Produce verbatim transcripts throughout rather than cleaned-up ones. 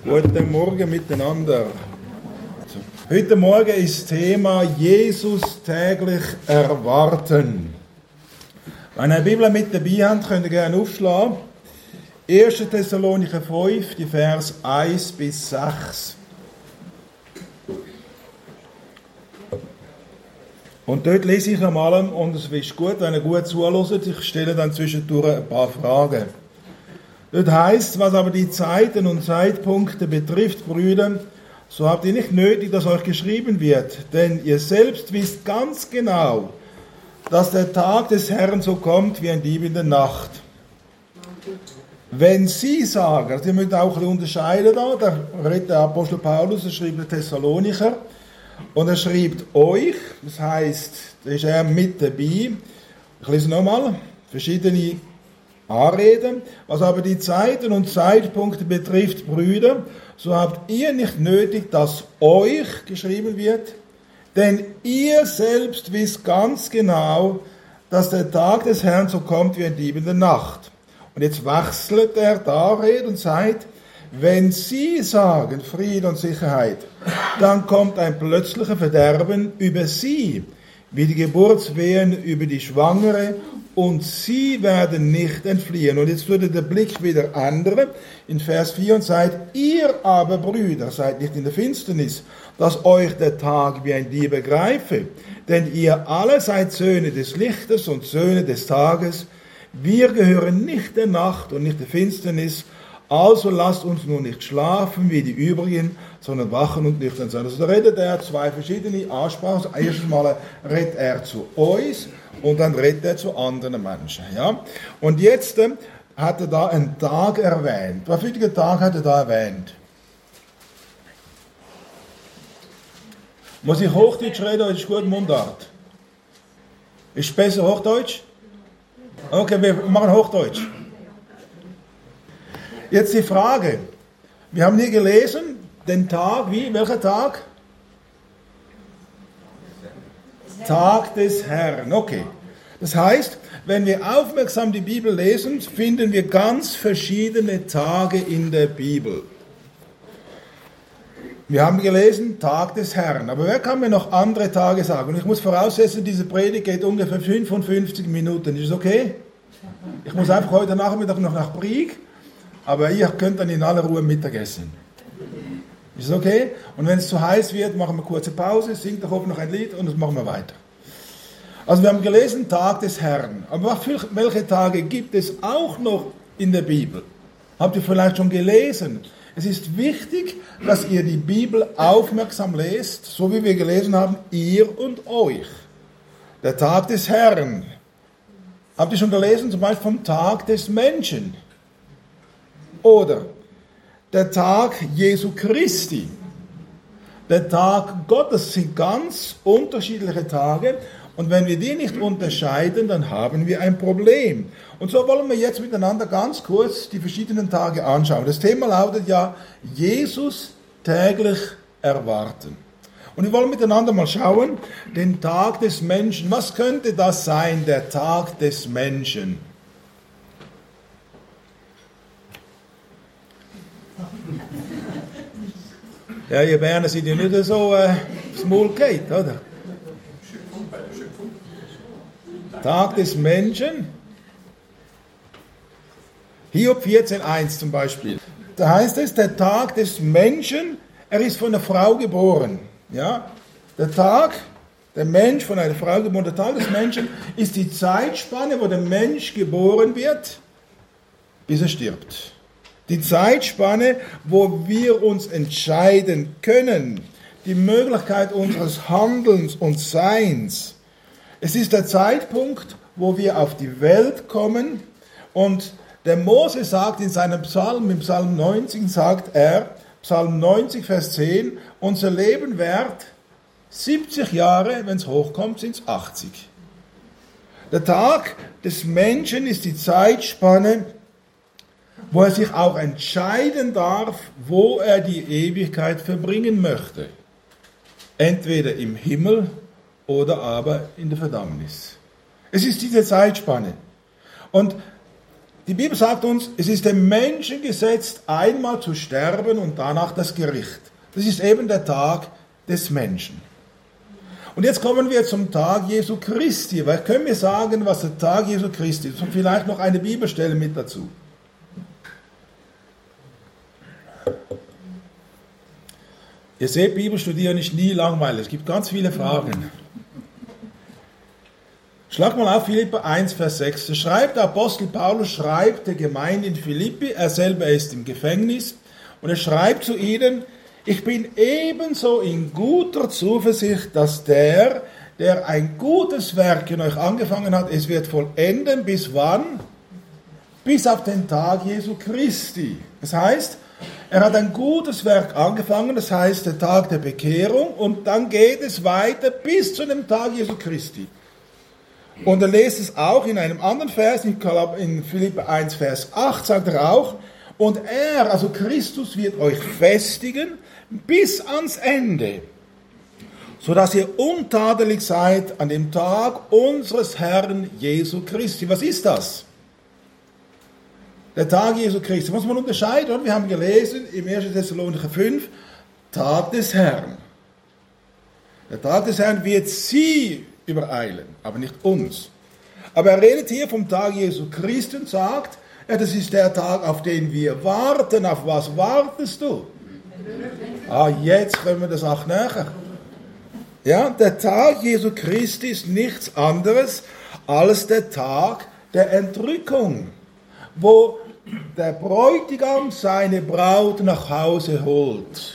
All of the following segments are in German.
Guten Morgen miteinander. Heute Morgen ist Thema Jesus täglich erwarten. Wenn ihr eine Bibel mit dabei habt, könnt ihr gerne aufschlagen. erster Thessalonicher fünf, die Vers eins bis sechs. Und dort lese ich einmal, und es ist gut, wenn ihr gut zuhört, ich stelle dann zwischendurch ein paar Fragen. Dort heißt, was aber die Zeiten und Zeitpunkte betrifft, Brüder, so habt ihr nicht nötig, dass euch geschrieben wird, denn ihr selbst wisst ganz genau, dass der Tag des Herrn so kommt wie ein Dieb in der Nacht. Wenn sie sagen, also ihr müsst auch ein bisschen unterscheiden da, da redet der Apostel Paulus, er schreibt den Thessalonicher, und er schreibt euch, das heisst, da ist er mit dabei. Ich lese nochmal, verschiedene Anreden. Was aber die Zeiten und Zeitpunkte betrifft, Brüder, so habt ihr nicht nötig, dass euch geschrieben wird, denn ihr selbst wisst ganz genau, dass der Tag des Herrn so kommt wie ein Dieb in der Nacht. Und jetzt wechselt er die Anrede und sagt, wenn sie sagen Frieden und Sicherheit, dann kommt ein plötzlicher Verderben über sie, wie die Geburtswehen über die Schwangere, und sie werden nicht entfliehen. Und jetzt würde der Blick wieder ändern in Vers vier und sagt, ihr aber Brüder, seid nicht in der Finsternis, dass euch der Tag wie ein Dieb ergreife, denn ihr alle seid Söhne des Lichtes und Söhne des Tages. Wir gehören nicht der Nacht und nicht der Finsternis, also lasst uns nun nicht schlafen wie die übrigen, sondern wachen und nüchtern sein. Also da redet er zwei verschiedene Ansprachen. Also erstens mal redet er zu uns und dann redet er zu anderen Menschen. Ja? Und jetzt äh, hat er da einen Tag erwähnt. Was für einen Tag hat er da erwähnt? Muss ich Hochdeutsch reden oder ist gut Mundart? Ist besser Hochdeutsch? Okay, wir machen Hochdeutsch. Jetzt die Frage, wir haben hier gelesen, den Tag, wie, welcher Tag? Tag des Herrn, okay. Das heißt, wenn wir aufmerksam die Bibel lesen, finden wir ganz verschiedene Tage in der Bibel. Wir haben gelesen, Tag des Herrn, aber wer kann mir noch andere Tage sagen? Und ich muss voraussetzen, diese Predigt geht ungefähr fünfundfünfzig Minuten, ist das okay? Ich muss einfach heute Nachmittag noch nach Brieg. Aber ihr könnt dann in aller Ruhe Mittagessen. Ist das okay? Und wenn es zu heiß wird, machen wir eine kurze Pause, singt doch oben noch ein Lied und dann machen wir weiter. Also wir haben gelesen, Tag des Herrn. Aber welche Tage gibt es auch noch in der Bibel? Habt ihr vielleicht schon gelesen? Es ist wichtig, dass ihr die Bibel aufmerksam lest, so wie wir gelesen haben, ihr und euch. Der Tag des Herrn. Habt ihr schon gelesen, zum Beispiel vom Tag des Menschen? Oder der Tag Jesu Christi, der Tag Gottes, sind ganz unterschiedliche Tage. Und wenn wir die nicht unterscheiden, dann haben wir ein Problem. Und so wollen wir jetzt miteinander ganz kurz die verschiedenen Tage anschauen. Das Thema lautet ja, Jesus täglich erwarten. Und wir wollen miteinander mal schauen, den Tag des Menschen. Was könnte das sein, der Tag des Menschen? Ja, ihr Berner seid ja nicht so äh, aufs Maul geht, oder? Tag des Menschen. Hiob vierzehn eins zum Beispiel. Da heißt es, der Tag des Menschen, er ist von einer Frau geboren. Ja? Der Tag, der Mensch von einer Frau geboren, der Tag des Menschen ist die Zeitspanne, wo der Mensch geboren wird, bis er stirbt. Die Zeitspanne, wo wir uns entscheiden können, die Möglichkeit unseres Handelns und Seins. Es ist der Zeitpunkt, wo wir auf die Welt kommen, und der Mose sagt in seinem Psalm, im Psalm neunzig, sagt er, Psalm neunzig, Vers zehn, unser Leben währt siebzig Jahre, wenn es hochkommt, sind es achtzig. Der Tag des Menschen ist die Zeitspanne, wo er sich auch entscheiden darf, wo er die Ewigkeit verbringen möchte. Entweder im Himmel oder aber in der Verdammnis. Es ist diese Zeitspanne. Und Die Bibel sagt uns, es ist dem Menschen gesetzt, einmal zu sterben und danach das Gericht. Das ist eben der Tag des Menschen. Und jetzt kommen wir zum Tag Jesu Christi. Weil können wir sagen, was der Tag Jesu Christi ist? Und vielleicht noch eine Bibelstelle mit dazu. Ihr seht, Bibelstudieren ist nie langweilig. Es gibt ganz viele Fragen. Schlag mal auf Philipper eins, Vers sechs. Da schreibt der Apostel Paulus, schreibt der Gemeinde in Philippi, er selber ist im Gefängnis, und er schreibt zu ihnen, ich bin ebenso in guter Zuversicht, dass der, der ein gutes Werk in euch angefangen hat, es wird vollenden, bis wann? Bis auf den Tag Jesu Christi. Das heißt, er hat ein gutes Werk angefangen, das heißt der Tag der Bekehrung, und dann geht es weiter bis zu dem Tag Jesu Christi. Und er lest es auch in einem anderen Vers, in Philipper eins, Vers acht, sagt er auch, und er, also Christus, wird euch festigen bis ans Ende, sodass ihr untadelig seid an dem Tag unseres Herrn Jesu Christi. Was ist das? Der Tag Jesu Christi. Muss man unterscheiden, oder? Wir haben gelesen im ersten Thessalonicher fünf, Tag des Herrn. Der Tag des Herrn wird sie übereilen, aber nicht uns. Aber er redet hier vom Tag Jesu Christi und sagt, ja, das ist der Tag, auf den wir warten. Auf was wartest du? Ah, jetzt können wir das auch näher. Ja, der Tag Jesu Christi ist nichts anderes als der Tag der Entrückung, wo der Bräutigam seine Braut nach Hause holt.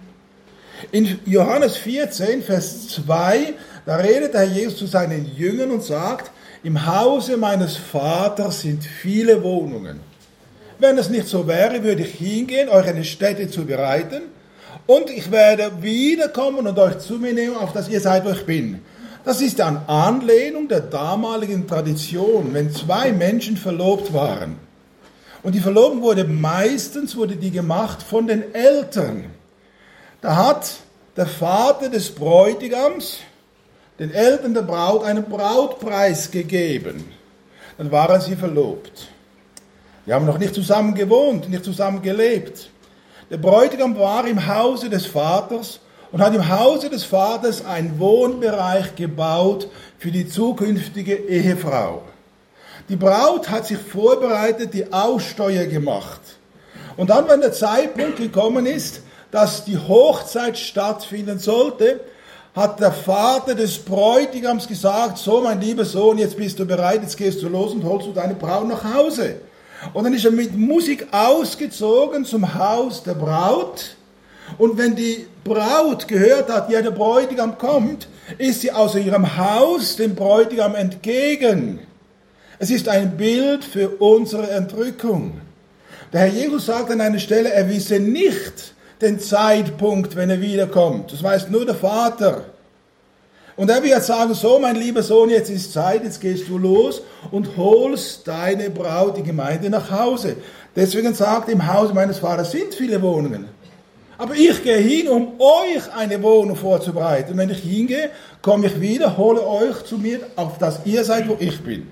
In Johannes vierzehn, Vers zwei, da redet der Herr Jesus zu seinen Jüngern und sagt, im Hause meines Vaters sind viele Wohnungen. Wenn es nicht so wäre, würde ich hingehen, euch eine Stätte zu bereiten, und ich werde wiederkommen und euch zu mir nehmen, auf dass ihr seid, wo ich bin. Das ist eine Anlehnung der damaligen Tradition, wenn zwei Menschen verlobt waren. Und die Verlobung wurde meistens wurde die gemacht von den Eltern. Da hat der Vater des Bräutigams den Eltern der Braut einen Brautpreis gegeben. Dann waren sie verlobt. Die haben noch nicht zusammen gewohnt, nicht zusammen gelebt. Der Bräutigam war im Hause des Vaters und hat im Hause des Vaters einen Wohnbereich gebaut für die zukünftige Ehefrau. Die Braut hat sich vorbereitet, die Aussteuer gemacht. Und dann, wenn der Zeitpunkt gekommen ist, dass die Hochzeit stattfinden sollte, hat der Vater des Bräutigams gesagt, so mein lieber Sohn, jetzt bist du bereit, jetzt gehst du los und holst du deine Braut nach Hause. Und dann ist er mit Musik ausgezogen zum Haus der Braut. Und wenn die Braut gehört hat, ja, der Bräutigam kommt, ist sie aus ihrem Haus dem Bräutigam entgegen. Es ist ein Bild für unsere Entrückung. Der Herr Jesus sagt an einer Stelle, er wisse nicht den Zeitpunkt, wenn er wiederkommt. Das weiß nur der Vater. Und er wird sagen, so mein lieber Sohn, jetzt ist Zeit, jetzt gehst du los und holst deine Braut, die Gemeinde, nach Hause. Deswegen sagt er, im Hause meines Vaters sind viele Wohnungen. Aber ich gehe hin, um euch eine Wohnung vorzubereiten. Und wenn ich hingehe, komme ich wieder, hole euch zu mir, auf dass ihr seid, wo ich bin.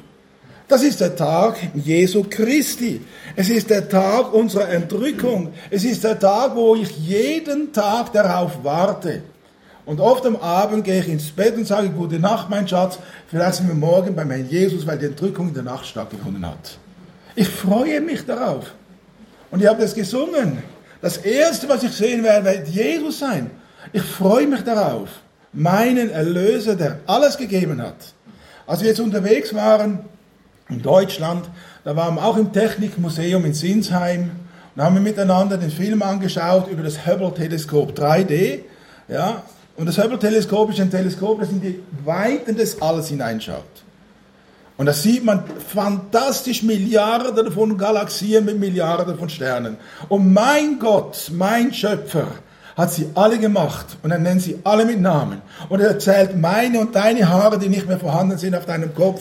Das ist der Tag Jesu Christi. Es ist der Tag unserer Entrückung. Es ist der Tag, wo ich jeden Tag darauf warte. Und oft am Abend gehe ich ins Bett und sage, gute Nacht, mein Schatz, vielleicht sind wir morgen beim Herrn Jesus, weil die Entrückung in der Nacht stattgefunden hat. Ich freue mich darauf. Und ihr habt es gesungen. Das Erste, was ich sehen werde, wird Jesus sein. Ich freue mich darauf. Meinen Erlöser, der alles gegeben hat. Als wir jetzt unterwegs waren in Deutschland, da waren wir auch im Technikmuseum in Sinsheim und haben wir miteinander den Film angeschaut über das Hubble-Teleskop drei D. Ja, und das Hubble-Teleskop ist ein Teleskop, das in die Weiten des Alls hineinschaut. Und da sieht man fantastisch Milliarden von Galaxien mit Milliarden von Sternen. Und mein Gott, mein Schöpfer, hat sie alle gemacht. Und er nennt sie alle mit Namen. Und er zählt meine und deine Haare, die nicht mehr vorhanden sind, auf deinem Kopf.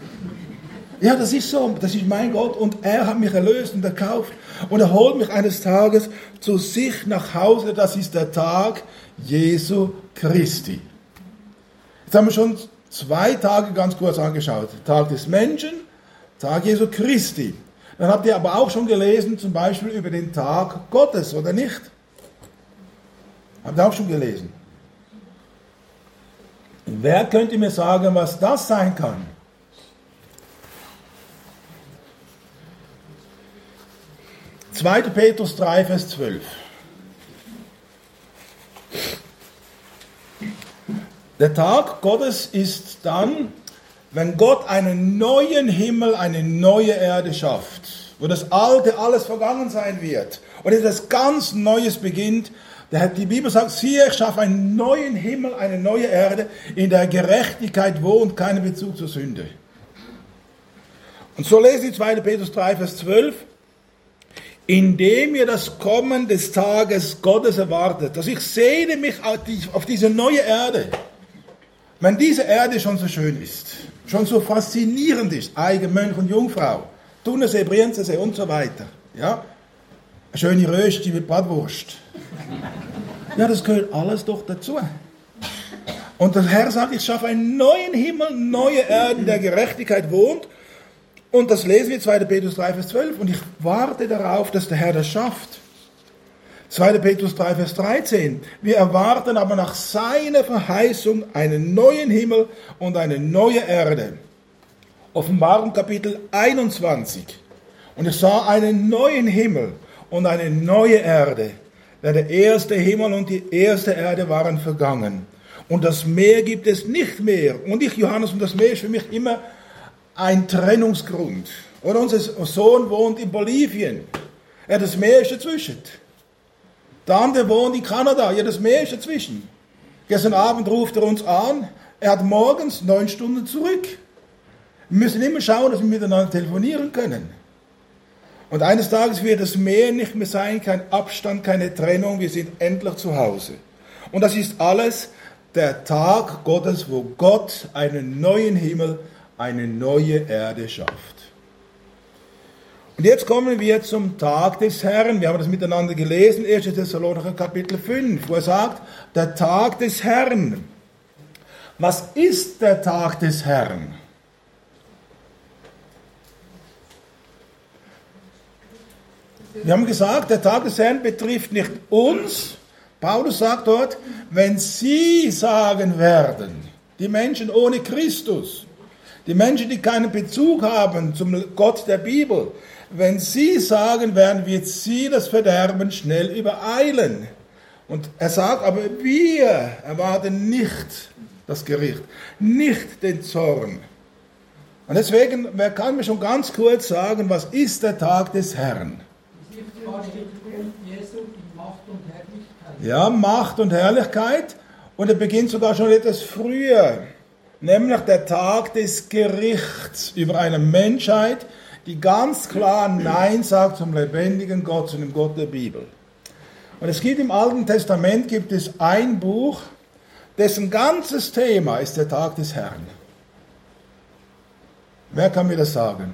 Ja, das ist so. Das ist mein Gott. Und er hat mich erlöst und erkauft. Und er holt mich eines Tages zu sich nach Hause. Das ist der Tag Jesu Christi. Jetzt haben wir schon zwei Tage ganz kurz angeschaut. Tag des Menschen, Tag Jesu Christi. Dann habt ihr aber auch schon gelesen, zum Beispiel über den Tag Gottes, oder nicht? Habt ihr auch schon gelesen? Wer könnte mir sagen, was das sein kann? zweiter Petrus drei, Vers zwölf. Der Tag Gottes ist dann, wenn Gott einen neuen Himmel, eine neue Erde schafft, wo das Alte alles vergangen sein wird und etwas ganz Neues beginnt. Die Bibel sagt, siehe, ich schaffe einen neuen Himmel, eine neue Erde, in der Gerechtigkeit wohnt kein Bezug zur Sünde. Und so lesen wir zweiter Petrus drei, Vers zwölf. Indem ihr das Kommen des Tages Gottes erwartet. Also ich sehne mich auf diese neue Erde. Wenn diese Erde schon so schön ist, schon so faszinierend ist, Eigen, Mönch und Jungfrau, Thunersee, Brienzensee und so weiter, ja, eine schöne Rösti mit Bratwurst. Ja, das gehört alles doch dazu. Und der Herr sagt, ich schaffe einen neuen Himmel, neue Erde, in der Gerechtigkeit wohnt. Und das lesen wir zweiter Petrus drei, Vers zwölf. Und ich warte darauf, dass der Herr das schafft. zweiter Petrus drei, Vers dreizehn. Wir erwarten aber nach seiner Verheißung einen neuen Himmel und eine neue Erde. Offenbarung Kapitel einundzwanzig. Und ich sah einen neuen Himmel und eine neue Erde. Denn der erste Himmel und die erste Erde waren vergangen. Und das Meer gibt es nicht mehr. Und ich, Johannes, und das Meer ist für mich immer ein Trennungsgrund. Oder unser Sohn wohnt in Bolivien. Ja, das Meer ist dazwischen. Der andere wohnt in Kanada. Ja, das Meer ist dazwischen. Gestern Abend ruft er uns an. Er hat morgens neun Stunden zurück. Wir müssen immer schauen, dass wir miteinander telefonieren können. Und eines Tages wird das Meer nicht mehr sein, kein Abstand, keine Trennung. Wir sind endlich zu Hause. Und das ist alles der Tag Gottes, wo Gott einen neuen Himmel, eine neue Erde schafft. Und jetzt kommen wir zum Tag des Herrn. Wir haben das miteinander gelesen, erster Thessalonicher Kapitel fünf, wo er sagt, der Tag des Herrn. Was ist der Tag des Herrn? Wir haben gesagt, der Tag des Herrn betrifft nicht uns. Paulus sagt dort, wenn sie sagen werden, die Menschen ohne Christus, die Menschen, die keinen Bezug haben zum Gott der Bibel, wenn sie sagen werden, wird sie das Verderben schnell übereilen. Und er sagt, aber wir erwarten nicht das Gericht, nicht den Zorn. Und deswegen, wer kann mir schon ganz kurz sagen, was ist der Tag des Herrn? Ja, Macht und Herrlichkeit. Und er beginnt sogar schon etwas früher. Nämlich der Tag des Gerichts über eine Menschheit, die ganz klar Nein sagt zum lebendigen Gott, zu dem Gott der Bibel. Und es gibt im Alten Testament gibt es ein Buch, dessen ganzes Thema ist der Tag des Herrn. Wer kann mir das sagen?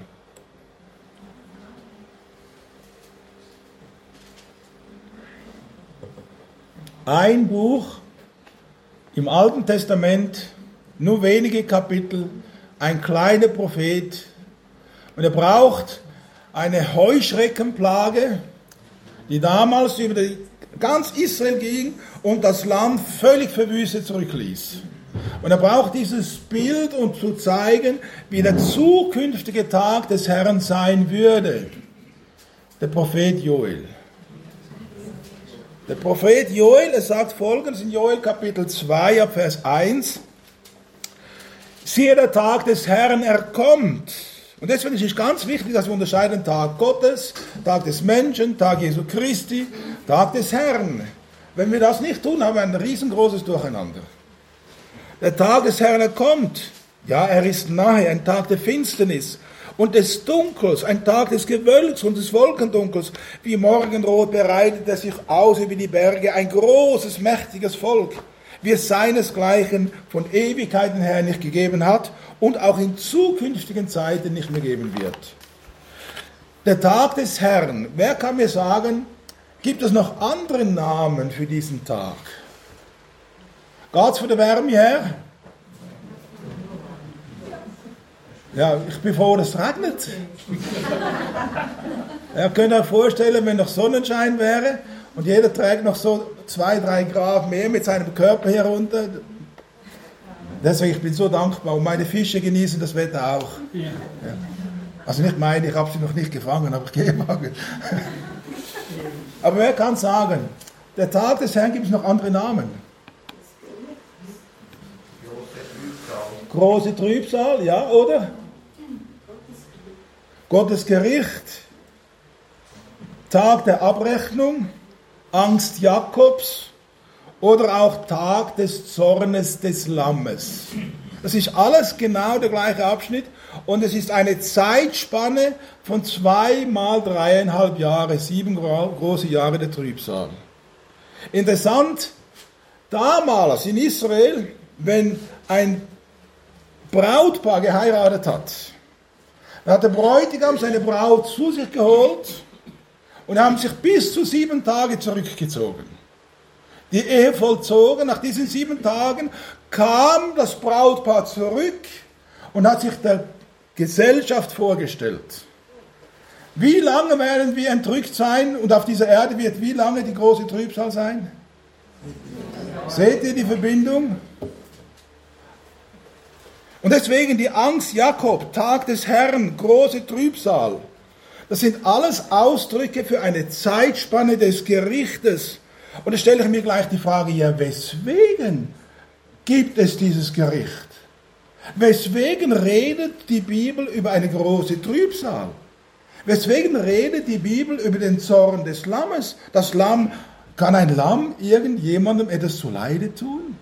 Ein Buch im Alten Testament, nur wenige Kapitel, ein kleiner Prophet. Und er braucht eine Heuschreckenplage, die damals über die, ganz Israel ging und das Land völlig verwüstet zurückließ. Und er braucht dieses Bild, um zu zeigen, wie der zukünftige Tag des Herrn sein würde. Der Prophet Joel. Der Prophet Joel, er sagt folgendes in Joel Kapitel zwei, ab Vers eins. Siehe, der Tag des Herrn, er kommt. Und deswegen ist es ganz wichtig, dass wir unterscheiden Tag Gottes, Tag des Menschen, Tag Jesu Christi, Tag des Herrn. Wenn wir das nicht tun, haben wir ein riesengroßes Durcheinander. Der Tag des Herrn, er kommt. Ja, er ist nahe, ein Tag der Finsternis und des Dunkels, ein Tag des Gewölks und des Wolkendunkels. Wie Morgenrot bereitet er sich aus über die Berge, ein großes, mächtiges Volk, wie es seinesgleichen von Ewigkeiten her nicht gegeben hat und auch in zukünftigen Zeiten nicht mehr geben wird. Der Tag des Herrn, wer kann mir sagen, gibt es noch andere Namen für diesen Tag? Geht's von der Wärme her? Ja, ich bin froh, dass es regnet. Ihr könnt euch vorstellen, wenn noch Sonnenschein wäre und jeder trägt noch so zwei, drei Grad mehr mit seinem Körper herunter. Deswegen, ich bin so dankbar und meine Fische genießen das Wetter auch. Ja. Ja. Also nicht meine, ich habe sie noch nicht gefangen, aber ich gehe fangen. Aber wer kann sagen, der Tag des Herrn gibt es noch andere Namen? Große Trübsal, ja, oder? Gottes Gericht, Tag der Abrechnung, Angst Jakobs oder auch Tag des Zornes des Lammes. Das ist alles genau der gleiche Abschnitt und es ist eine Zeitspanne von zwei mal dreieinhalb Jahre, sieben große Jahre der Trübsal. Interessant, damals in Israel, wenn ein Brautpaar geheiratet hat, dann hat der Bräutigam seine Braut zu sich geholt und haben sich bis zu sieben Tage zurückgezogen. Die Ehe vollzogen, nach diesen sieben Tagen kam das Brautpaar zurück und hat sich der Gesellschaft vorgestellt. Wie lange werden wir entrückt sein und auf dieser Erde wird wie lange die große Trübsal sein? Seht ihr die Verbindung? Und deswegen die Angst Jakob, Tag des Herrn, große Trübsal. Das sind alles Ausdrücke für eine Zeitspanne des Gerichtes. Und da stelle ich mir gleich die Frage, ja, weswegen gibt es dieses Gericht? Weswegen redet die Bibel über eine große Trübsal? Weswegen redet die Bibel über den Zorn des Lammes? Das Lamm, kann ein Lamm irgendjemandem etwas zuleide tun?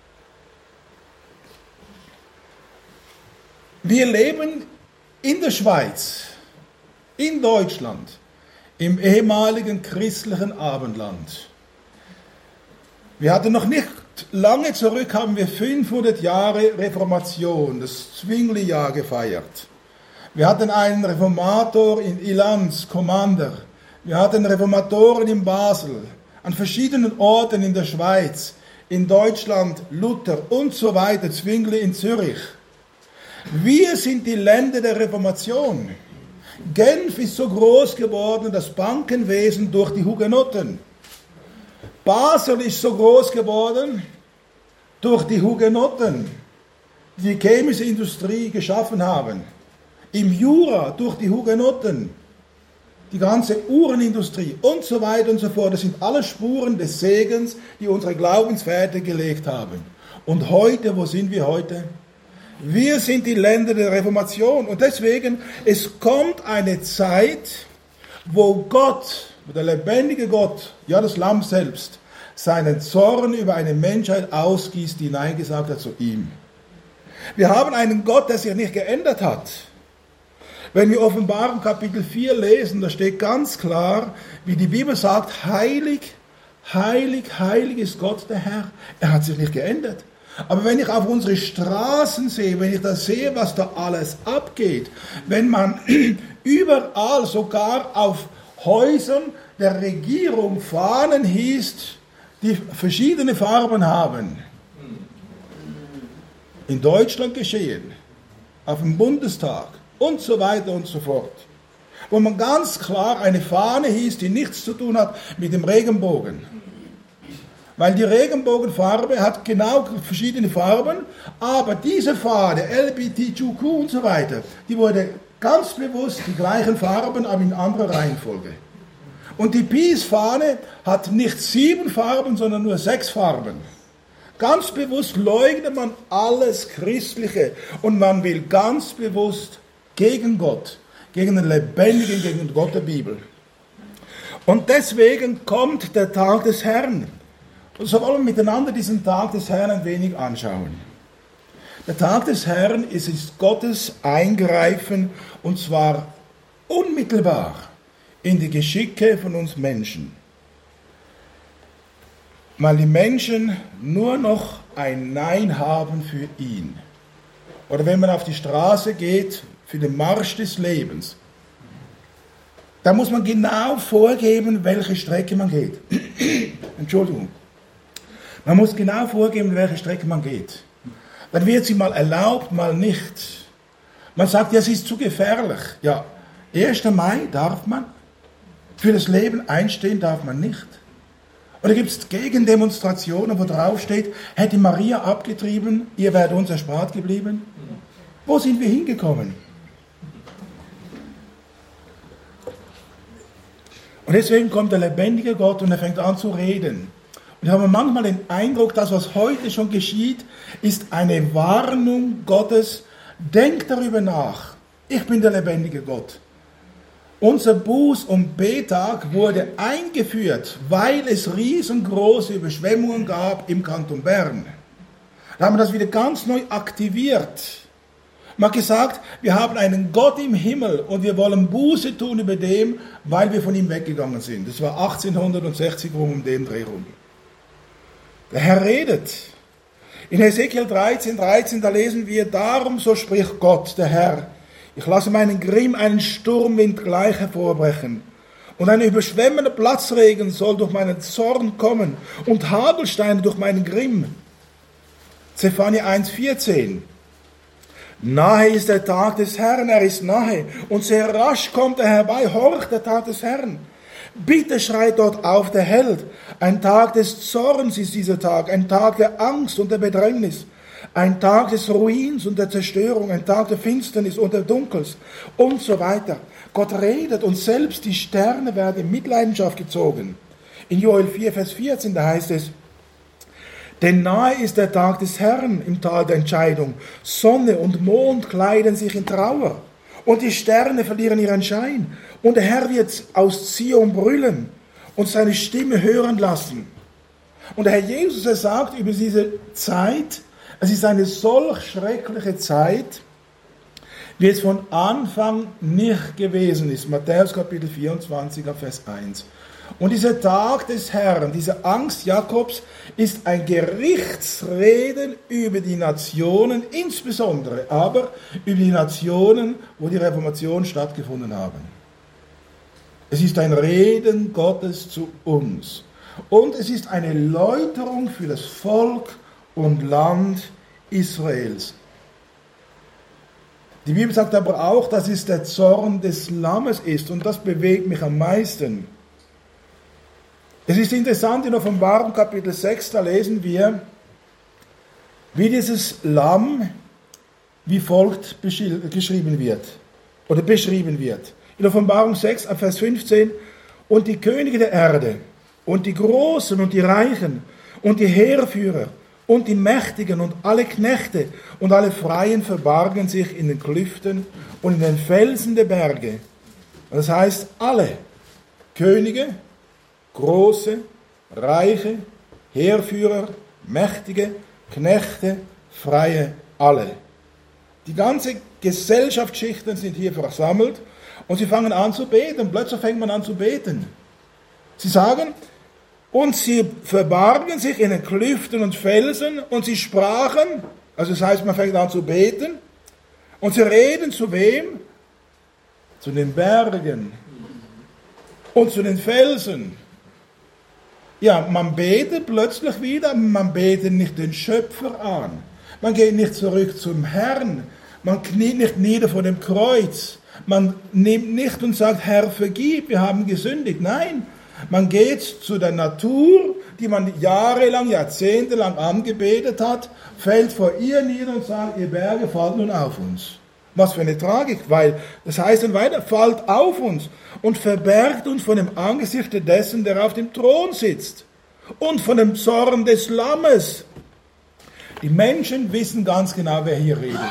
Wir leben in der Schweiz, in Deutschland, im ehemaligen christlichen Abendland. Wir hatten noch nicht lange zurück, haben wir fünfhundert Jahre Reformation, das Zwingli-Jahr gefeiert. Wir hatten einen Reformator in Ilanz, Commander. Wir hatten Reformatoren in Basel, an verschiedenen Orten in der Schweiz, in Deutschland, Luther und so weiter, Zwingli in Zürich. Wir sind die Länder der Reformation. Genf ist so groß geworden, das Bankenwesen durch die Hugenotten. Basel ist so groß geworden durch die Hugenotten, die die chemische Industrie geschaffen haben. Im Jura durch die Hugenotten, die ganze Uhrenindustrie und so weiter und so fort. Das sind alles Spuren des Segens, die unsere Glaubensväter gelegt haben. Und heute, wo sind wir heute? Wir sind die Länder der Reformation und deswegen, es kommt eine Zeit, wo Gott, wo der lebendige Gott, ja das Lamm selbst, seinen Zorn über eine Menschheit ausgießt, die Nein gesagt hat zu ihm. Wir haben einen Gott, der sich nicht geändert hat. Wenn wir Offenbarung Kapitel vier lesen, da steht ganz klar, wie die Bibel sagt, heilig, heilig, heilig ist Gott der Herr. Er hat sich nicht geändert. Aber wenn ich auf unsere Straßen sehe, wenn ich da sehe, was da alles abgeht, wenn man überall, sogar auf Häusern der Regierung Fahnen hießt, die verschiedene Farben haben, in Deutschland geschehen, auf dem Bundestag und so weiter und so fort, wo man ganz klar eine Fahne hieß, die nichts zu tun hat mit dem Regenbogen. Weil die Regenbogenfarbe hat genau verschiedene Farben, aber diese Fahne, L G B T Q und so weiter, die wurde ganz bewusst die gleichen Farben, aber in anderer Reihenfolge. Und die Peace-Fahne hat nicht sieben Farben, sondern nur sechs Farben. Ganz bewusst leugnet man alles Christliche und man will ganz bewusst gegen Gott, gegen den Lebendigen, gegen Gott der Bibel. Und deswegen kommt der Tag des Herrn. Und so wollen wir miteinander diesen Tag des Herrn ein wenig anschauen. Der Tag des Herrn ist, ist Gottes Eingreifen, und zwar unmittelbar in die Geschicke von uns Menschen. Weil die Menschen nur noch ein Nein haben für ihn. Oder wenn man auf die Straße geht, für den Marsch des Lebens, da muss man genau vorgeben, welche Strecke man geht. Entschuldigung. Man muss genau vorgeben, welche Strecke man geht. Dann wird sie mal erlaubt, mal nicht. Man sagt, ja, es ist zu gefährlich. Ja, erster Mai darf man, für das Leben einstehen darf man nicht. Oder gibt es Gegendemonstrationen, wo drauf steht, hätte Maria abgetrieben, ihr wärt uns erspart geblieben? Wo sind wir hingekommen? Und deswegen kommt der lebendige Gott und er fängt an zu reden. Und ich habe manchmal den Eindruck, das, was heute schon geschieht, ist eine Warnung Gottes. Denkt darüber nach. Ich bin der lebendige Gott. Unser Buß- und Betag wurde eingeführt, weil es riesengroße Überschwemmungen gab im Kanton Bern. Da haben wir das wieder ganz neu aktiviert. Man hat gesagt, wir haben einen Gott im Himmel und wir wollen Buße tun über dem, weil wir von ihm weggegangen sind. Das war achtzehnhundertsechzig rum, um den Dreh rum. Der Herr redet. In Hesekiel dreizehn, dreizehn, da lesen wir, darum so spricht Gott, der Herr, ich lasse meinen Grimm einen Sturmwind gleich hervorbrechen. Und ein überschwemmender Platzregen soll durch meinen Zorn kommen und Hagelsteine durch meinen Grimm. Zephania eins, vierzehn. Nahe ist der Tag des Herrn, er ist nahe, und sehr rasch kommt er herbei, horcht der Tag des Herrn. Bitte schreit dort auf der Held. Ein Tag des Zorns ist dieser Tag, ein Tag der Angst und der Bedrängnis, ein Tag des Ruins und der Zerstörung, ein Tag der Finsternis und der Dunkels und so weiter. Gott redet und selbst die Sterne werden in Mitleidenschaft gezogen. In Joel vier, Vers vierzehn, da heißt es, denn nahe ist der Tag des Herrn im Tal der Entscheidung. Sonne und Mond kleiden sich in Trauer und die Sterne verlieren ihren Schein. Und der Herr wird aus Zion brüllen und seine Stimme hören lassen. Und der Herr Jesus, er sagt über diese Zeit, es ist eine solch schreckliche Zeit, wie es von Anfang nicht gewesen ist. Matthäus Kapitel vierundzwanzig, Vers eins. Und dieser Tag des Herrn, diese Angst Jakobs, ist ein Gerichtsreden über die Nationen, insbesondere aber über die Nationen, wo die Reformation stattgefunden haben. Es ist ein Reden Gottes zu uns. Und es ist eine Läuterung für das Volk und Land Israels. Die Bibel sagt aber auch, dass es der Zorn des Lammes ist. Und das bewegt mich am meisten. Es ist interessant, in Offenbarung Kapitel sechs, da lesen wir, wie dieses Lamm wie folgt geschrieben wird, oder beschrieben wird. In Offenbarung sechs, Vers fünfzehn, und die Könige der Erde, und die Großen und die Reichen, und die Heerführer, und die Mächtigen, und alle Knechte, und alle Freien verbargen sich in den Klüften und in den Felsen der Berge. Das heißt, alle Könige, Große, Reiche, Heerführer, Mächtige, Knechte, Freie, alle. Die ganze Gesellschaftsschichten sind hier versammelt und sie fangen an zu beten. Plötzlich fängt man an zu beten. Sie sagen, und sie verbargen sich in den Klüften und Felsen und sie sprachen, also das heißt, man fängt an zu beten und sie reden zu wem? Zu den Bergen und zu den Felsen. Ja, man betet plötzlich wieder, man betet nicht den Schöpfer an. Man geht nicht zurück zum Herrn. Man kniet nicht nieder vor dem Kreuz. Man nimmt nicht und sagt, Herr, vergib, wir haben gesündigt. Nein, man geht zu der Natur, die man jahrelang, jahrzehntelang angebetet hat, fällt vor ihr nieder und sagt, ihr Berge, fallt nun auf uns. Was für eine Tragik, weil das heißt dann weiter, fallt auf uns und verbergt uns von dem Angesicht dessen, der auf dem Thron sitzt und von dem Zorn des Lammes. Die Menschen wissen ganz genau, wer hier redet.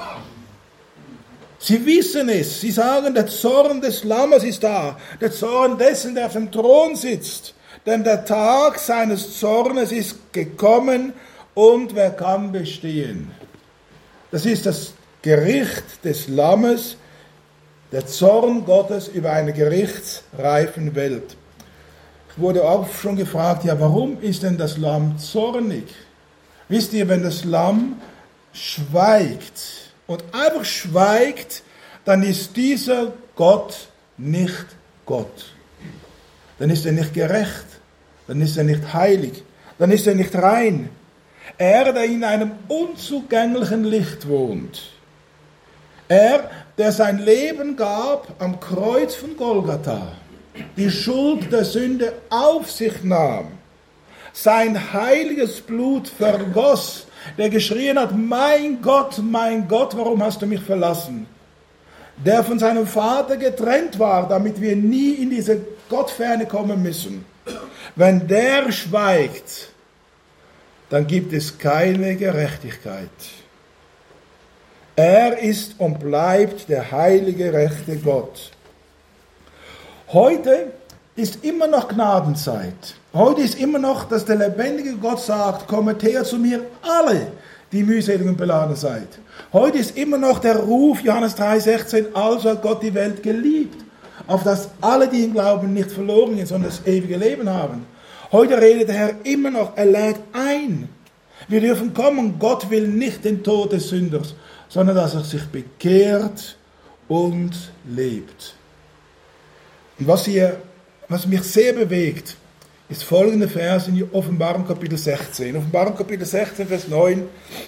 Sie wissen es, sie sagen, der Zorn des Lammes ist da, der Zorn dessen, der auf dem Thron sitzt, denn der Tag seines Zornes ist gekommen und wer kann bestehen? Das ist das Gericht des Lammes, der Zorn Gottes über eine gerichtsreifen Welt. Ich wurde auch schon gefragt, ja, warum ist denn das Lamm zornig? Wisst ihr, wenn das Lamm schweigt und einfach schweigt, dann ist dieser Gott nicht Gott. Dann ist er nicht gerecht, dann ist er nicht heilig, dann ist er nicht rein. Er, der in einem unzugänglichen Licht wohnt, Er, der sein Leben gab am Kreuz von Golgatha, die Schuld der Sünde auf sich nahm, sein heiliges Blut vergoss, der geschrien hat, mein Gott, mein Gott, warum hast du mich verlassen? Der von seinem Vater getrennt war, damit wir nie in diese Gottferne kommen müssen. Wenn der schweigt, dann gibt es keine Gerechtigkeit. Er ist und bleibt der heilige, rechte Gott. Heute ist immer noch Gnadenzeit. Heute ist immer noch, dass der lebendige Gott sagt, kommet her zu mir alle, die mühselig und beladen seid. Heute ist immer noch der Ruf, Johannes drei sechzehn, also hat Gott die Welt geliebt, auf dass alle, die ihn glauben, nicht verloren sind, sondern das ewige Leben haben. Heute redet der Herr immer noch, er lädt ein. Wir dürfen kommen, Gott will nicht den Tod des Sünders, sondern dass er sich bekehrt und lebt. Und was, hier, was mich sehr bewegt, ist folgende Vers in Offenbarung Kapitel sechzehn. Offenbarung Kapitel sechzehn, Vers neun.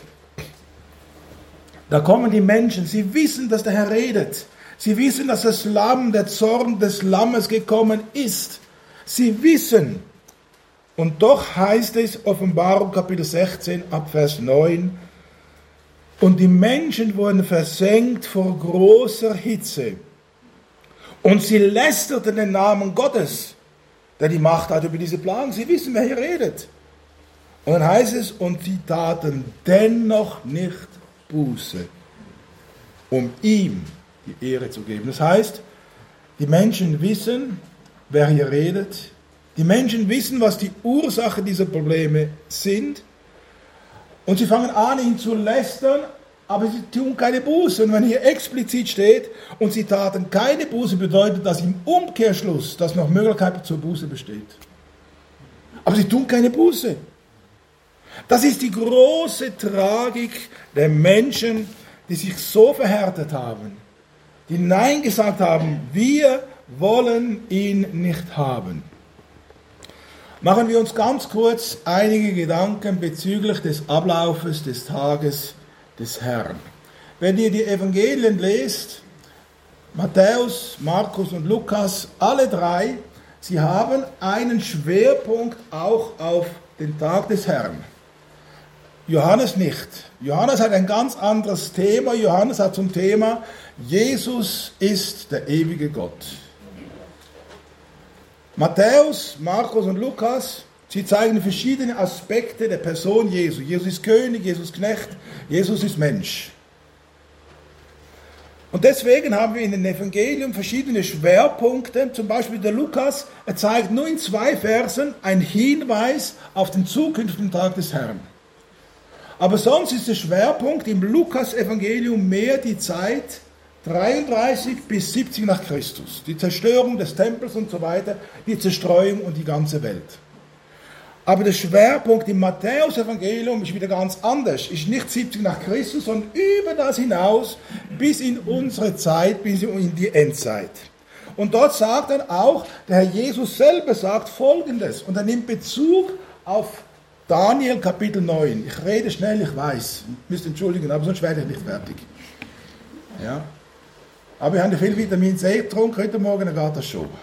Da kommen die Menschen, sie wissen, dass der Herr redet. Sie wissen, dass das Lamm, der Zorn des Lammes gekommen ist. Sie wissen. Und doch heißt es, Offenbarung Kapitel sechzehn, ab Vers neun, und die Menschen wurden versenkt vor großer Hitze. Und sie lästerten den Namen Gottes, der die Macht hat über diese Plagen. Sie wissen, wer hier redet. Und dann heißt es, und sie taten dennoch nicht Buße, um ihm die Ehre zu geben. Das heißt, die Menschen wissen, wer hier redet. Die Menschen wissen, was die Ursache dieser Probleme sind. Und sie fangen an, ihn zu lästern, aber sie tun keine Buße. Und wenn hier explizit steht, und sie taten keine Buße, bedeutet das im Umkehrschluss, dass noch Möglichkeit zur Buße besteht. Aber sie tun keine Buße. Das ist die große Tragik der Menschen, die sich so verhärtet haben, die Nein gesagt haben, wir wollen ihn nicht haben. Machen wir uns ganz kurz einige Gedanken bezüglich des Ablaufes des Tages des Herrn. Wenn ihr die Evangelien lest, Matthäus, Markus und Lukas, alle drei, sie haben einen Schwerpunkt auch auf den Tag des Herrn. Johannes nicht. Johannes hat ein ganz anderes Thema. Johannes hat zum Thema, Jesus ist der ewige Gott. Matthäus, Markus und Lukas, sie zeigen verschiedene Aspekte der Person Jesu. Jesus ist König, Jesus Knecht, Jesus ist Mensch. Und deswegen haben wir in den Evangelien verschiedene Schwerpunkte. Zum Beispiel der Lukas, er zeigt nur in zwei Versen einen Hinweis auf den zukünftigen Tag des Herrn. Aber sonst ist der Schwerpunkt im Lukas-Evangelium mehr die Zeit dreiunddreißig bis siebzig nach Christus. Die Zerstörung des Tempels und so weiter, die Zerstreuung und die ganze Welt. Aber der Schwerpunkt im Matthäus-Evangelium ist wieder ganz anders. Ist nicht siebzig nach Christus, sondern über das hinaus bis in unsere Zeit, bis in die Endzeit. Und dort sagt dann auch, der Herr Jesus selber sagt Folgendes. Und er nimmt Bezug auf Daniel Kapitel neun. Ich rede schnell, ich weiß. Ihr müsst entschuldigen, aber sonst werde ich nicht fertig. Ja. Aber wir haben ja viel Vitamin C getrunken heute Morgen, dann geht das schon.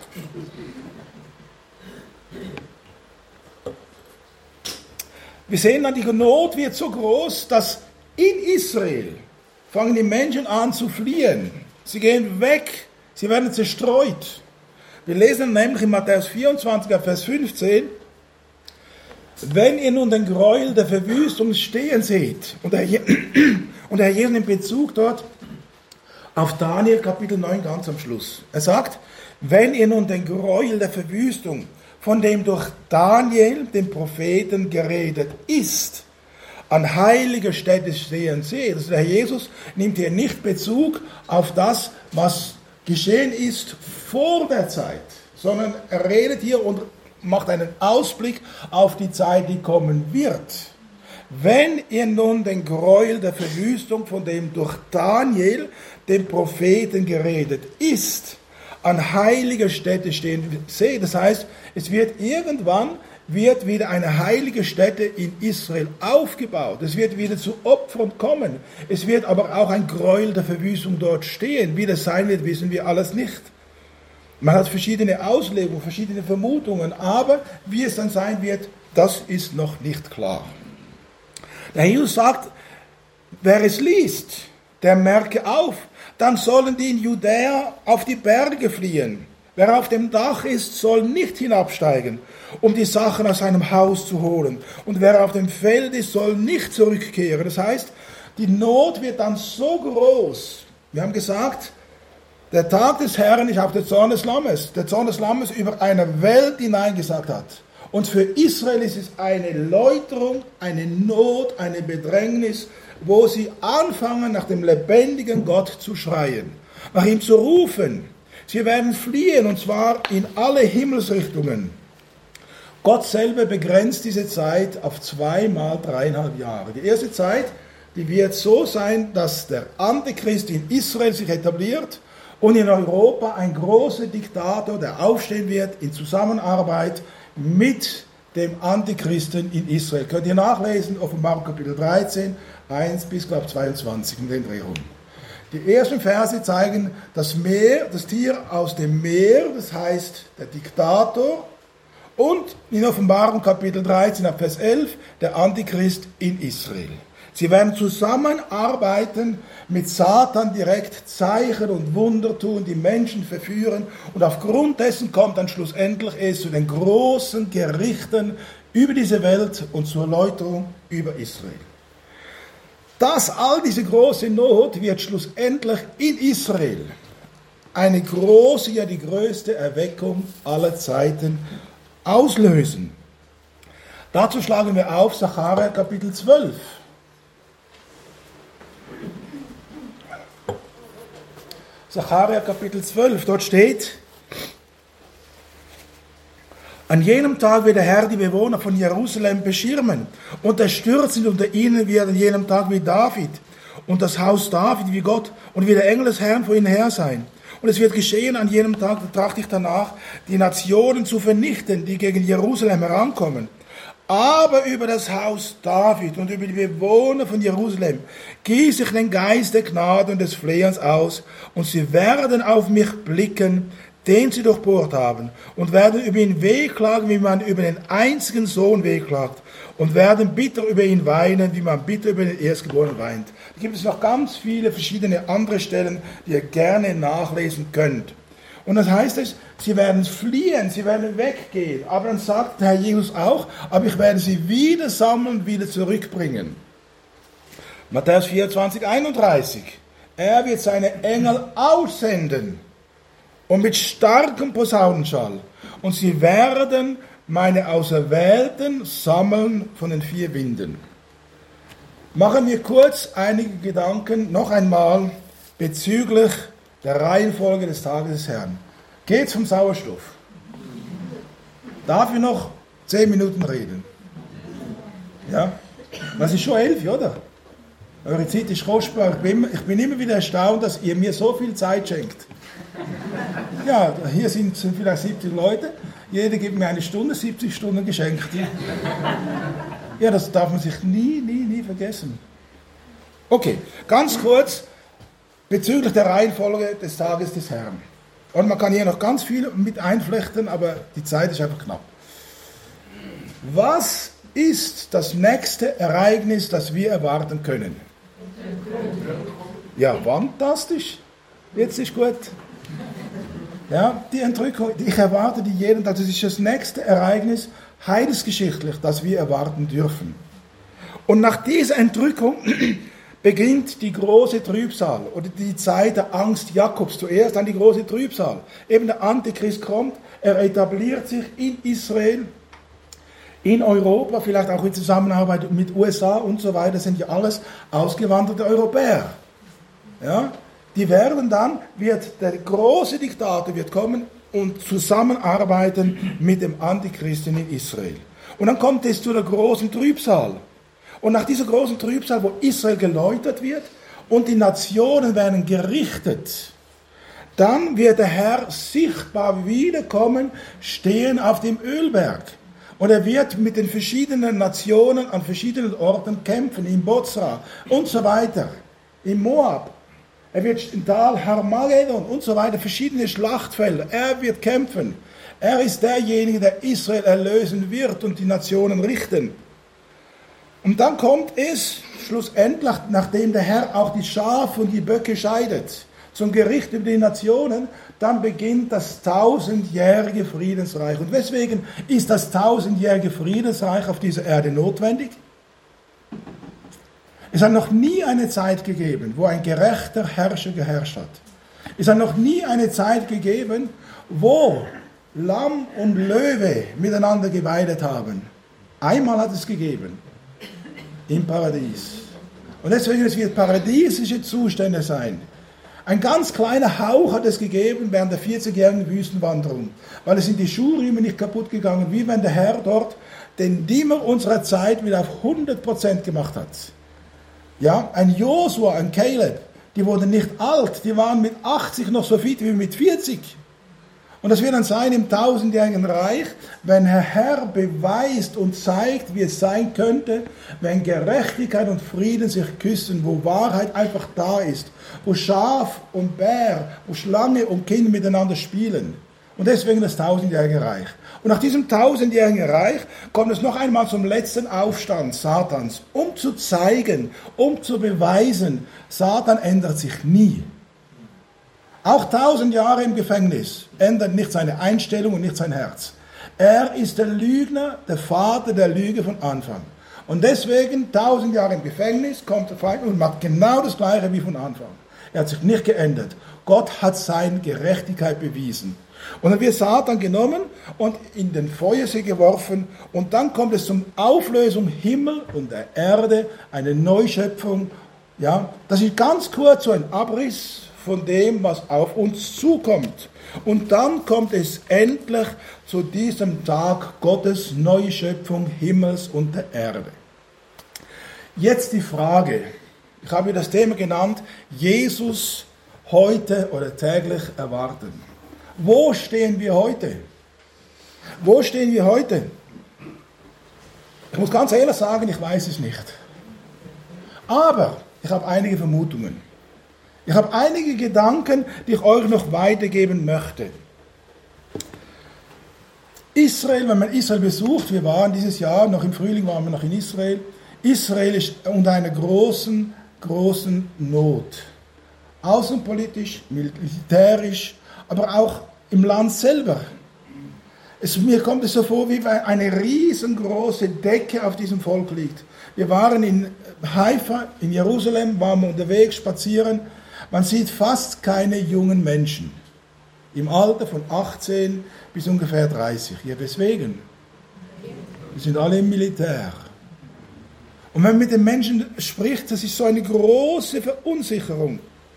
Wir sehen dann, die Not wird so groß, dass in Israel fangen die Menschen an zu fliehen. Sie gehen weg, sie werden zerstreut. Wir lesen nämlich in Matthäus vierundzwanzig, Vers fünfzehn, wenn ihr nun den Gräuel der Verwüstung stehen seht, und der, und der Herr Jesus nimmt Bezug dort auf Daniel Kapitel neun ganz am Schluss. Er sagt, wenn ihr nun den Gräuel der Verwüstung, von dem durch Daniel, den Propheten, geredet ist, an heiliger Stätte stehen seht. Also der Herr Jesus nimmt hier nicht Bezug auf das, was geschehen ist vor der Zeit, sondern er redet hier und macht einen Ausblick auf die Zeit, die kommen wird. Wenn ihr nun den Gräuel der Verwüstung, von dem durch Daniel, dem Propheten, geredet ist, an heiliger Stätte stehen seht, das heißt, es wird irgendwann wird wieder eine heilige Stätte in Israel aufgebaut. Es wird wieder zu Opfern kommen. Es wird aber auch ein Gräuel der Verwüstung dort stehen. Wie das sein wird, wissen wir alles nicht. Man hat verschiedene Auslegungen, verschiedene Vermutungen, aber wie es dann sein wird, das ist noch nicht klar. Der Jesus sagt, wer es liest, der merke auf, dann sollen die in Judäa auf die Berge fliehen. Wer auf dem Dach ist, soll nicht hinabsteigen, um die Sachen aus seinem Haus zu holen. Und wer auf dem Feld ist, soll nicht zurückkehren. Das heißt, die Not wird dann so groß. Wir haben gesagt, der Tag des Herrn ist auch der Zorn des Lammes. Der Zorn des Lammes über eine Welt hineingesagt hat. Und für Israel ist es eine Läuterung, eine Not, eine Bedrängnis, wo sie anfangen, nach dem lebendigen Gott zu schreien, nach ihm zu rufen. Sie werden fliehen, und zwar in alle Himmelsrichtungen. Gott selber begrenzt diese Zeit auf zweimal dreieinhalb Jahre. Die erste Zeit, die wird so sein, dass der Antichrist in Israel sich etabliert und in Europa ein großer Diktator, der aufstehen wird in Zusammenarbeit mit dem Antichristen in Israel. Könnt ihr nachlesen, Offenbarung Kapitel dreizehn, eins bis, glaube ich, zweiundzwanzig in den Dreh rum. Die ersten Verse zeigen das Meer, das Tier aus dem Meer, das heißt der Diktator, und in Offenbarung Kapitel dreizehn, ab Vers elf, der Antichrist in Israel. Sie werden zusammenarbeiten mit Satan direkt, Zeichen und Wunder tun, die Menschen verführen, und aufgrund dessen kommt dann schlussendlich es zu den großen Gerichten über diese Welt und zur Läuterung über Israel. Das, all diese große Not wird schlussendlich in Israel eine große, ja die größte Erweckung aller Zeiten auslösen. Dazu schlagen wir auf Sacharja Kapitel zwölf. Sacharja Kapitel zwölf, dort steht: An jenem Tag wird der Herr die Bewohner von Jerusalem beschirmen, und der Stürz unter ihnen wird an jenem Tag wie David, und das Haus David wie Gott, und wie der Engel des Herrn vor ihnen her sein. Und es wird geschehen an jenem Tag, da trachte ich danach, die Nationen zu vernichten, die gegen Jerusalem herankommen. Aber über das Haus David und über die Bewohner von Jerusalem gieße ich den Geist der Gnade und des Flehens aus, und sie werden auf mich blicken, den sie durchbohrt haben, und werden über ihn wehklagen, wie man über den einzigen Sohn wehklagt, und werden bitter über ihn weinen, wie man bitter über den Erstgeborenen weint. Da gibt es noch ganz viele verschiedene andere Stellen, die ihr gerne nachlesen könnt. Und das heißt es, sie werden fliehen, sie werden weggehen. Aber dann sagt der Herr Jesus auch, aber ich werde sie wieder sammeln und wieder zurückbringen. Matthäus vierundzwanzig, einunddreißig. Er wird seine Engel aussenden und mit starkem Posaunenschall. Und sie werden meine Auserwählten sammeln von den vier Winden. Machen wir kurz einige Gedanken noch einmal bezüglich der Reihenfolge des Tages des Herrn. Geht's vom Sauerstoff? Darf ich noch zehn Minuten reden? Ja? Das ist schon elf, oder? Eure Zeit ist kostbar. Ich bin, ich bin immer wieder erstaunt, dass ihr mir so viel Zeit schenkt. Ja, hier sind, sind vielleicht siebzig Leute. Jeder gibt mir eine Stunde, siebzig Stunden geschenkt. Ja, das darf man sich nie, nie, nie vergessen. Okay, ganz kurz bezüglich der Reihenfolge des Tages des Herrn. Und man kann hier noch ganz viel mit einflechten, aber die Zeit ist einfach knapp. Was ist das nächste Ereignis, das wir erwarten können? Ja, fantastisch. Jetzt ist gut. Ja, die Entrückung, ich erwarte die jeden Tag. Das ist das nächste Ereignis, heilsgeschichtlich, das wir erwarten dürfen. Und nach dieser Entrückung beginnt die große Trübsal oder die Zeit der Angst Jakobs. Zuerst dann die große Trübsal. Eben der Antichrist kommt, er etabliert sich in Israel, in Europa, vielleicht auch in Zusammenarbeit mit U S A und so weiter, sind ja alles ausgewanderte Europäer. Ja? Die werden dann, wird der große Diktator wird kommen und zusammenarbeiten mit dem Antichristen in Israel. Und dann kommt es zu der großen Trübsal. Und nach dieser großen Trübsal, wo Israel geläutert wird und die Nationen werden gerichtet, dann wird der Herr sichtbar wiederkommen, stehen auf dem Ölberg. Und er wird mit den verschiedenen Nationen an verschiedenen Orten kämpfen, in Bozrah und so weiter, in Moab. Er wird im Tal Harmagedon und so weiter, verschiedene Schlachtfelder. Er wird kämpfen. Er ist derjenige, der Israel erlösen wird und die Nationen richten. Und dann kommt es schlussendlich, nachdem der Herr auch die Schafe und die Böcke scheidet, zum Gericht über die Nationen, dann beginnt das tausendjährige Friedensreich. Und weswegen ist das tausendjährige Friedensreich auf dieser Erde notwendig? Es hat noch nie eine Zeit gegeben, wo ein gerechter Herrscher geherrscht hat. Es hat noch nie eine Zeit gegeben, wo Lamm und Löwe miteinander geweidet haben. Einmal hat es gegeben, im Paradies. Und deswegen es wird paradiesische Zustände sein. Ein ganz kleiner Hauch hat es gegeben während der vierzigjährigen Wüstenwanderung, weil es sind die Schuhriemen nicht kaputt gegangen, wie wenn der Herr dort den Dimmer unserer Zeit wieder auf hundert Prozent gemacht hat. Ja, ein Josua, ein Caleb, die wurden nicht alt, die waren mit achtzig noch so fit wie mit vierzig. Und das wird dann sein im tausendjährigen Reich, wenn Herr Herr beweist und zeigt, wie es sein könnte, wenn Gerechtigkeit und Frieden sich küssen, wo Wahrheit einfach da ist, wo Schaf und Bär, wo Schlange und Kind miteinander spielen. Und deswegen das tausendjährige Reich. Und nach diesem tausendjährigen Reich kommt es noch einmal zum letzten Aufstand Satans, um zu zeigen, um zu beweisen, Satan ändert sich nie. Auch tausend Jahre im Gefängnis ändert nicht seine Einstellung und nicht sein Herz. Er ist der Lügner, der Vater der Lüge von Anfang. Und deswegen, tausend Jahre im Gefängnis, kommt der Feind und macht genau das Gleiche wie von Anfang. Er hat sich nicht geändert. Gott hat seine Gerechtigkeit bewiesen. Und dann wird Satan genommen und in den Feuersee geworfen. Und dann kommt es zum Auflösung Himmel und der Erde, eine Neuschöpfung. Ja, das ist ganz kurz so ein Abriss von dem, was auf uns zukommt. Und dann kommt es endlich zu diesem Tag Gottes Neuschöpfung Himmels und der Erde. Jetzt die Frage, ich habe das Thema genannt, Jesus heute oder täglich erwarten. Wo stehen wir heute? Wo stehen wir heute? Ich muss ganz ehrlich sagen, ich weiß es nicht. Aber ich habe einige Vermutungen. Ich habe einige Gedanken, die ich euch noch weitergeben möchte. Israel, wenn man Israel besucht, wir waren dieses Jahr, noch im Frühling waren wir noch in Israel, Israel ist unter einer großen, großen Not. Außenpolitisch, militärisch, aber auch im Land selber. Es, mir kommt es so vor, wie wenn eine riesengroße Decke auf diesem Volk liegt. Wir waren in Haifa, in Jerusalem, waren wir unterwegs, spazieren. Man sieht fast keine jungen Menschen. Im Alter von achtzehn bis ungefähr dreißig. Ja, weswegen? Wir sind alle im Militär. Und wenn man mit den Menschen spricht, das ist so eine große Verunsicherung.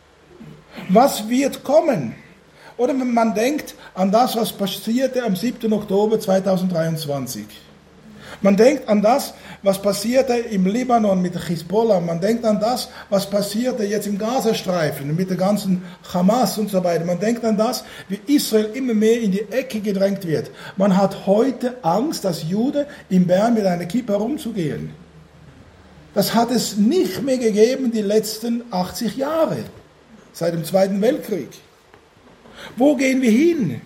Was wird kommen? Oder wenn man denkt an das, was passierte am siebten Oktober zweitausenddreiundzwanzig. Man denkt an das, was passierte im Libanon mit der Hisbollah. Man denkt an das, was passierte jetzt im Gazastreifen mit der ganzen Hamas und so weiter. Man denkt an das, wie Israel immer mehr in die Ecke gedrängt wird. Man hat heute Angst, als Jude in Bern mit einer Kippa herumzugehen. Das hat es nicht mehr gegeben die letzten achtzig Jahre, seit dem Zweiten Weltkrieg. Wo gehen wir hin?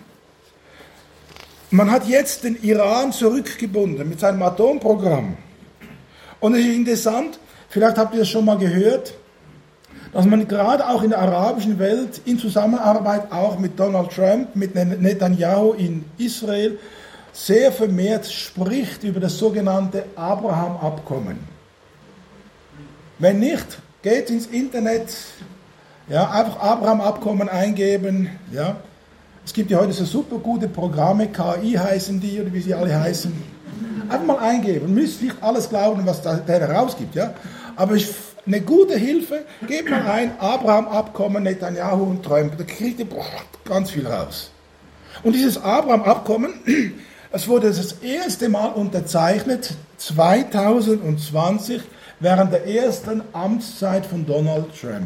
Man hat jetzt den Iran zurückgebunden mit seinem Atomprogramm. Und es ist interessant, vielleicht habt ihr das schon mal gehört, dass man gerade auch in der arabischen Welt in Zusammenarbeit auch mit Donald Trump, mit Netanyahu in Israel, sehr vermehrt spricht über das sogenannte Abraham-Abkommen. Wenn nicht, geht ins Internet, ja, einfach Abraham-Abkommen eingeben. Ja. Es gibt ja heute so super gute Programme, K I heißen die oder wie sie alle heißen. Einfach mal eingeben. Ihr müsst nicht alles glauben, was da, der herausgibt. Ja. Aber ich, eine gute Hilfe, gebt mal ein, Abraham-Abkommen, Netanyahu und Trump. Da kriegt ihr boah, ganz viel raus. Und dieses Abraham-Abkommen, es wurde das erste Mal unterzeichnet, zweitausendzwanzig, während der ersten Amtszeit von Donald Trump.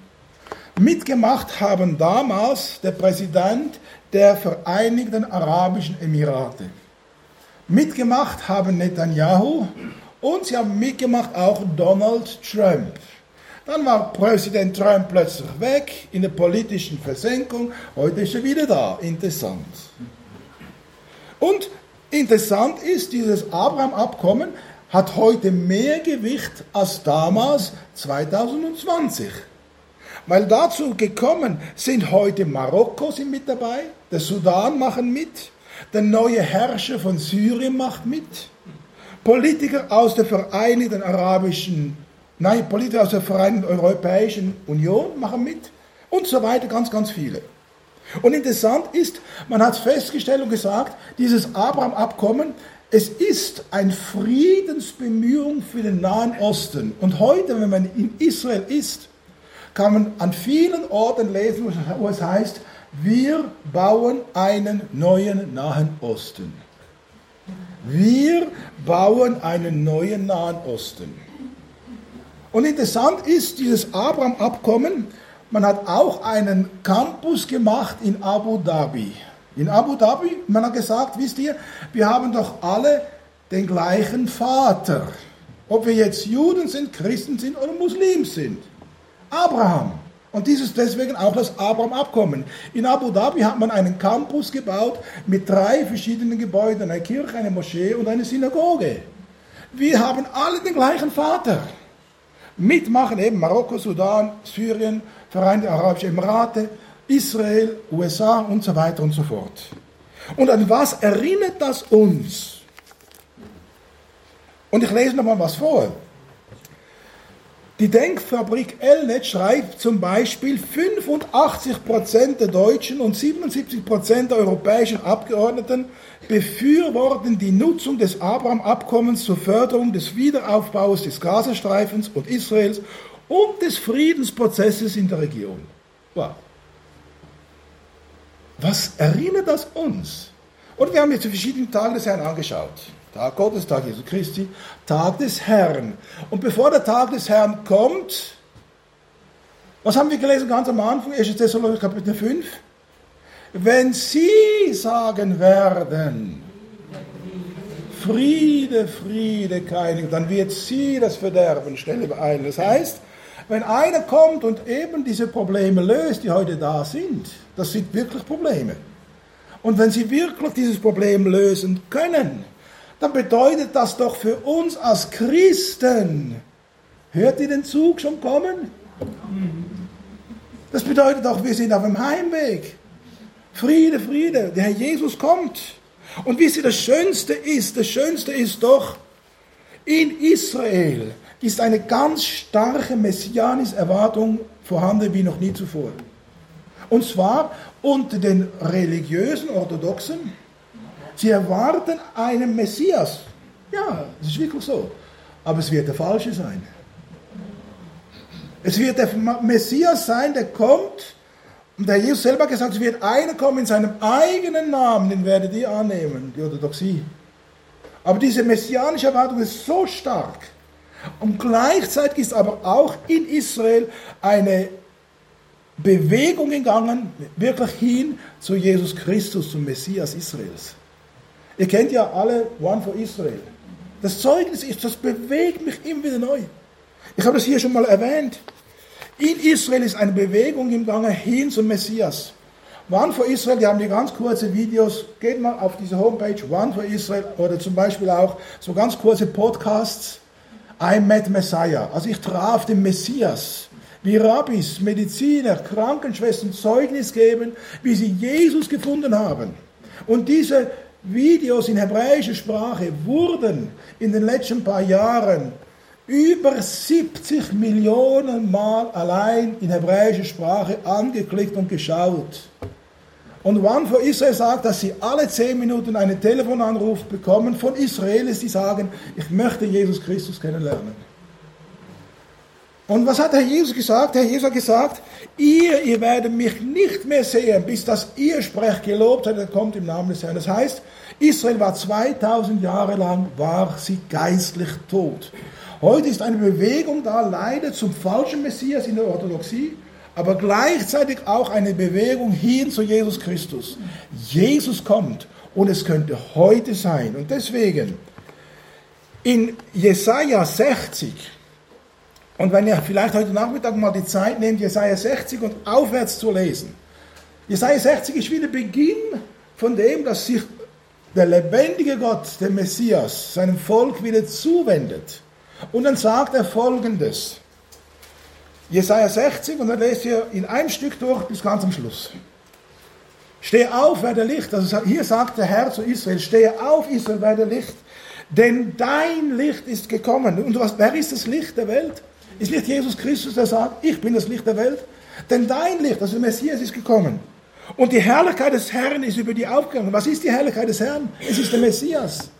Mitgemacht haben damals der Präsident der Vereinigten Arabischen Emirate. Mitgemacht haben Netanyahu und sie haben mitgemacht auch Donald Trump. Dann war Präsident Trump plötzlich weg in der politischen Versenkung. Heute ist er wieder da. Interessant. Und interessant ist, dieses Abraham-Abkommen hat heute mehr Gewicht als damals zwanzig zwanzig. Weil dazu gekommen sind heute Marokko sind mit dabei, der Sudan machen mit, der neue Herrscher von Syrien macht mit, Politiker aus der Vereinigten Arabischen, nein, Politiker aus der Vereinigten Europäischen Union machen mit und so weiter, ganz, ganz viele. Und interessant ist, man hat festgestellt und gesagt, dieses Abraham-Abkommen, es ist eine Friedensbemühung für den Nahen Osten. Und heute, wenn man in Israel ist, kann man an vielen Orten lesen, wo es heißt, wir bauen einen neuen Nahen Osten. Wir bauen einen neuen Nahen Osten. Und interessant ist, dieses Abraham-Abkommen, man hat auch einen Campus gemacht in Abu Dhabi. In Abu Dhabi, man hat gesagt, wisst ihr, wir haben doch alle den gleichen Vater. Ob wir jetzt Juden sind, Christen sind oder Muslim sind. Abraham. Und dies ist deswegen auch das Abraham-Abkommen. In Abu Dhabi hat man einen Campus gebaut mit drei verschiedenen Gebäuden, eine Kirche, eine Moschee und eine Synagoge. Wir haben alle den gleichen Vater. Mitmachen eben Marokko, Sudan, Syrien, Vereinigte Arabische Emirate, Israel, U S A und so weiter und so fort. Und an was erinnert das uns? Und ich lese nochmal was vor. Die Denkfabrik Elnet schreibt zum Beispiel, fünfundachtzig Prozent der Deutschen und siebenundsiebzig Prozent der europäischen Abgeordneten befürworten die Nutzung des Abraham-Abkommens zur Förderung des Wiederaufbaus des Gazastreifens und Israels und des Friedensprozesses in der Region. Wow. Was erinnert das uns? Und wir haben jetzt die verschiedenen Tage des Herrn angeschaut. Tag Gottes, Tag Jesu Christi, Tag des Herrn. Und bevor der Tag des Herrn kommt, was haben wir gelesen ganz am Anfang, erster Thessalonicher Kapitel fünf? Wenn sie sagen werden, Friede, Friede, keine, dann wird sie das Verderben Stelle beeilen. Das heißt, wenn einer kommt und eben diese Probleme löst, die heute da sind, das sind wirklich Probleme. Und wenn sie wirklich dieses Problem lösen können, dann bedeutet das doch für uns als Christen, hört ihr den Zug schon kommen? Das bedeutet auch, wir sind auf dem Heimweg. Friede, Friede, der Herr Jesus kommt. Und wisst ihr, das Schönste ist, das Schönste ist doch, in Israel ist eine ganz starke messianische Erwartung vorhanden wie noch nie zuvor. Und zwar unter den religiösen Orthodoxen. Sie erwarten einen Messias. Ja, das ist wirklich so. Aber es wird der Falsche sein. Es wird der Messias sein, der kommt. Und der Jesus selber hat gesagt, es wird einer kommen in seinem eigenen Namen, den werdet ihr annehmen, die Orthodoxie. Aber diese messianische Erwartung ist so stark. Und gleichzeitig ist aber auch in Israel eine Bewegung gegangen, wirklich hin zu Jesus Christus, zum Messias Israels. Ihr kennt ja alle One for Israel. Das Zeugnis ist, das bewegt mich immer wieder neu. Ich habe das hier schon mal erwähnt. In Israel ist eine Bewegung im Gange hin zum Messias. One for Israel, die haben die ganz kurze Videos. Geht mal auf diese Homepage One for Israel oder zum Beispiel auch so ganz kurze Podcasts. I met Messiah. Also ich traf den Messias. Wie Rabbis, Mediziner, Krankenschwestern Zeugnis geben, wie sie Jesus gefunden haben. Und diese Videos in hebräischer Sprache wurden in den letzten paar Jahren über siebzig Millionen Mal allein in hebräischer Sprache angeklickt und geschaut. Und One for Israel sagt, dass sie alle zehn Minuten einen Telefonanruf bekommen von Israelis, die sagen, ich möchte Jesus Christus kennenlernen. Und was hat Herr Jesus gesagt? Herr Jesus hat gesagt, ihr, ihr werdet mich nicht mehr sehen, bis dass ihr sprecht, gelobt seid, er kommt im Namen des Herrn. Das heißt, Israel war zweitausend Jahre lang, war sie geistlich tot. Heute ist eine Bewegung da, leider zum falschen Messias in der Orthodoxie, aber gleichzeitig auch eine Bewegung hin zu Jesus Christus. Jesus kommt und es könnte heute sein. Und deswegen in Jesaja sechzig, und wenn ihr vielleicht heute Nachmittag mal die Zeit nehmt, Jesaja sechzig und aufwärts zu lesen. Jesaja sechzig ist wieder Beginn von dem, dass sich der lebendige Gott, der Messias, seinem Volk wieder zuwendet. Und dann sagt er Folgendes. Jesaja sechzig, und dann lest ihr in einem Stück durch bis ganz am Schluss. Stehe auf, werde Licht. Also hier sagt der Herr zu Israel, stehe auf, Israel, werde Licht. Denn dein Licht ist gekommen. Und was, wer ist das Licht der Welt? Ist nicht Jesus Christus, der sagt, ich bin das Licht der Welt? Denn dein Licht, also der Messias, ist gekommen. Und die Herrlichkeit des Herrn ist über dir aufgegangen. Was ist die Herrlichkeit des Herrn? Es ist der Messias.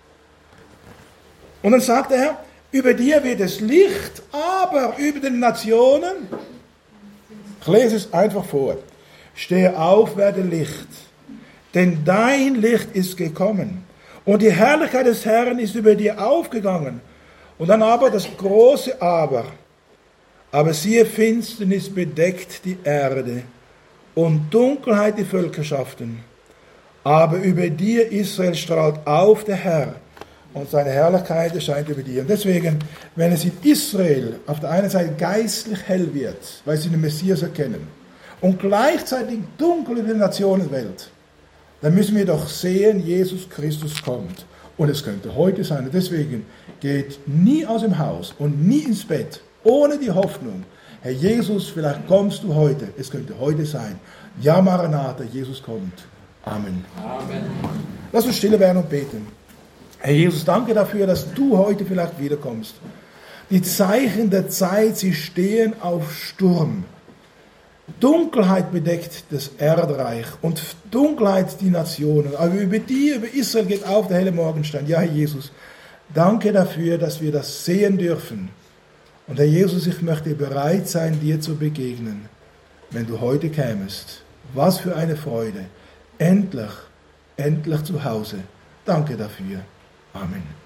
Und dann sagt er, über dir wird es Licht, aber über den Nationen, ich lese es einfach vor, stehe auf, werde Licht, denn dein Licht ist gekommen und die Herrlichkeit des Herrn ist über dir aufgegangen. Und dann aber das große Aber, aber siehe, Finsternis bedeckt die Erde und Dunkelheit die Völkerschaften, aber über dir, Israel, strahlt auf der Herr. Und seine Herrlichkeit erscheint über dir. Und deswegen, wenn es in Israel auf der einen Seite geistlich hell wird, weil sie den Messias erkennen, und gleichzeitig dunkel in der Nationenwelt, dann müssen wir doch sehen, Jesus Christus kommt. Und es könnte heute sein. Und deswegen geht nie aus dem Haus und nie ins Bett, ohne die Hoffnung, Herr Jesus, vielleicht kommst du heute. Es könnte heute sein. Ja, Maranatha, Jesus kommt. Amen. Amen. Lass uns stille werden und beten. Herr Jesus, danke dafür, dass du heute vielleicht wiederkommst. Die Zeichen der Zeit, sie stehen auf Sturm. Dunkelheit bedeckt das Erdreich und Dunkelheit die Nationen. Aber über die, über Israel geht auf der helle Morgenstern. Ja, Herr Jesus, danke dafür, dass wir das sehen dürfen. Und Herr Jesus, ich möchte bereit sein, dir zu begegnen, wenn du heute kämest. Was für eine Freude. Endlich, endlich zu Hause. Danke dafür. Amen.